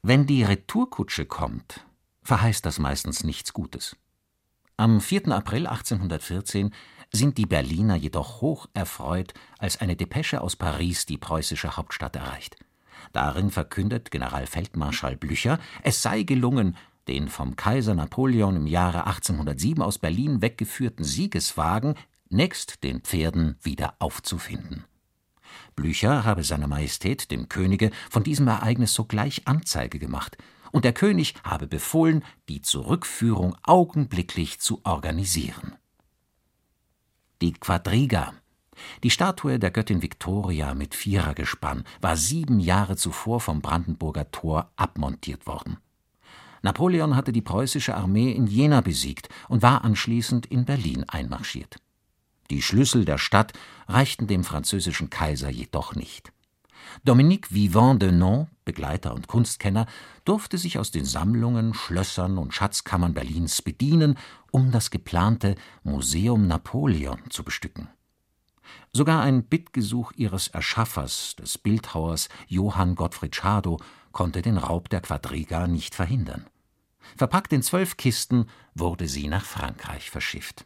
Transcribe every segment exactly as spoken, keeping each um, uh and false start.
Wenn die Retourkutsche kommt, verheißt das meistens nichts Gutes. Am vierten April achtzehnhundertvierzehn sind die Berliner jedoch hoch erfreut, als eine Depesche aus Paris die preußische Hauptstadt erreicht. Darin verkündet Generalfeldmarschall Blücher, es sei gelungen, den vom Kaiser Napoleon im Jahre achtzehnhundertsieben aus Berlin weggeführten Siegeswagen nächst den Pferden wieder aufzufinden. Blücher habe seiner Majestät, dem Könige, von diesem Ereignis sogleich Anzeige gemacht, und der König habe befohlen, die Zurückführung augenblicklich zu organisieren. Die Quadriga, die Statue der Göttin Viktoria mit Vierergespann, war sieben Jahre zuvor vom Brandenburger Tor abmontiert worden. Napoleon hatte die preußische Armee in Jena besiegt und war anschließend in Berlin einmarschiert. Die Schlüssel der Stadt reichten dem französischen Kaiser jedoch nicht. Dominique Vivant de Nont, Begleiter und Kunstkenner, durfte sich aus den Sammlungen, Schlössern und Schatzkammern Berlins bedienen, um das geplante Museum Napoleon zu bestücken. Sogar ein Bittgesuch ihres Erschaffers, des Bildhauers Johann Gottfried Schadow, konnte den Raub der Quadriga nicht verhindern. Verpackt in zwölf Kisten wurde sie nach Frankreich verschifft.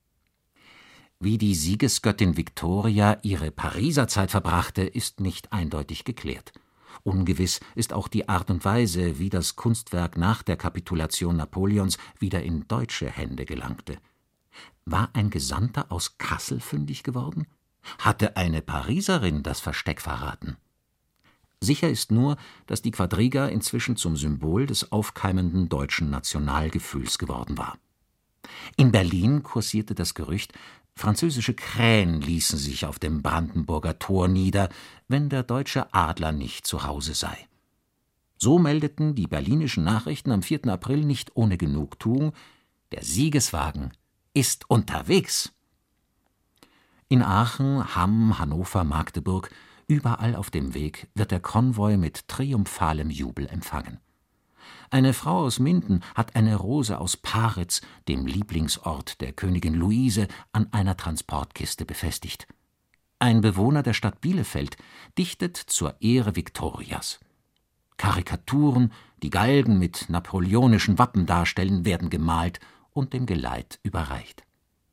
Wie die Siegesgöttin Viktoria ihre Pariser Zeit verbrachte, ist nicht eindeutig geklärt. Ungewiss ist auch die Art und Weise, wie das Kunstwerk nach der Kapitulation Napoleons wieder in deutsche Hände gelangte. War ein Gesandter aus Kassel fündig geworden? Hatte eine Pariserin das Versteck verraten? Sicher ist nur, dass die Quadriga inzwischen zum Symbol des aufkeimenden deutschen Nationalgefühls geworden war. In Berlin kursierte das Gerücht, französische Krähen ließen sich auf dem Brandenburger Tor nieder, wenn der deutsche Adler nicht zu Hause sei. So meldeten die berlinischen Nachrichten am vierten April nicht ohne Genugtuung: Der Siegeswagen ist unterwegs. In Aachen, Hamm, Hannover, Magdeburg, überall auf dem Weg wird der Konvoi mit triumphalem Jubel empfangen. Eine Frau aus Minden hat eine Rose aus Paritz, dem Lieblingsort der Königin Luise, an einer Transportkiste befestigt. Ein Bewohner der Stadt Bielefeld dichtet zur Ehre Viktorias. Karikaturen, die Galgen mit napoleonischen Wappen darstellen, werden gemalt und dem Geleit überreicht.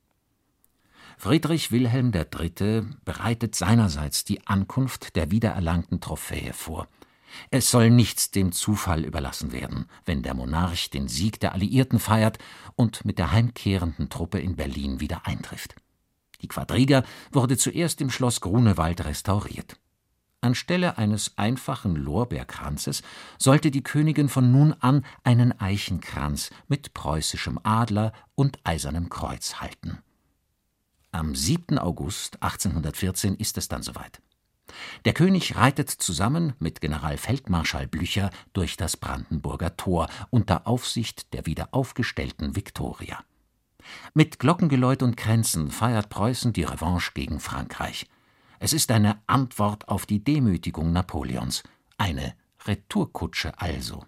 Friedrich Wilhelm der Dritte bereitet seinerseits die Ankunft der wiedererlangten Trophäe vor. Es soll nichts dem Zufall überlassen werden, wenn der Monarch den Sieg der Alliierten feiert und mit der heimkehrenden Truppe in Berlin wieder eintrifft. Die Quadriga wurde zuerst im Schloss Grunewald restauriert. Anstelle eines einfachen Lorbeerkranzes sollte die Königin von nun an einen Eichenkranz mit preußischem Adler und eisernem Kreuz halten. Am siebten August achtzehnhundertvierzehn ist es dann soweit. Der König reitet zusammen mit Generalfeldmarschall Blücher durch das Brandenburger Tor unter Aufsicht der wieder aufgestellten Viktoria. Mit Glockengeläut und Kränzen feiert Preußen die Revanche gegen Frankreich. Es ist eine Antwort auf die Demütigung Napoleons, eine Retourkutsche also.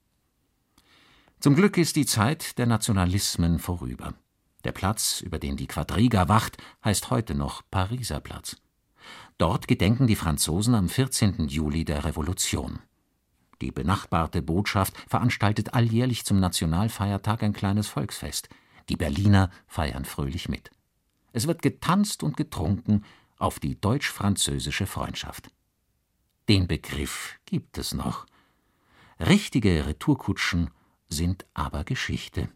Zum Glück ist die Zeit der Nationalismen vorüber. Der Platz, über den die Quadriga wacht, heißt heute noch Pariser Platz. Dort gedenken die Franzosen am vierzehnten Juli der Revolution. Die benachbarte Botschaft veranstaltet alljährlich zum Nationalfeiertag ein kleines Volksfest. Die Berliner feiern fröhlich mit. Es wird getanzt und getrunken auf die deutsch-französische Freundschaft. Den Begriff gibt es noch. Richtige Retourkutschen sind aber Geschichte.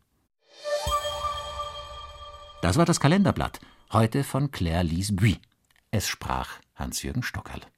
Das war das Kalenderblatt, heute von Claire Lise Buy. Es sprach Hans-Jürgen Stockerl.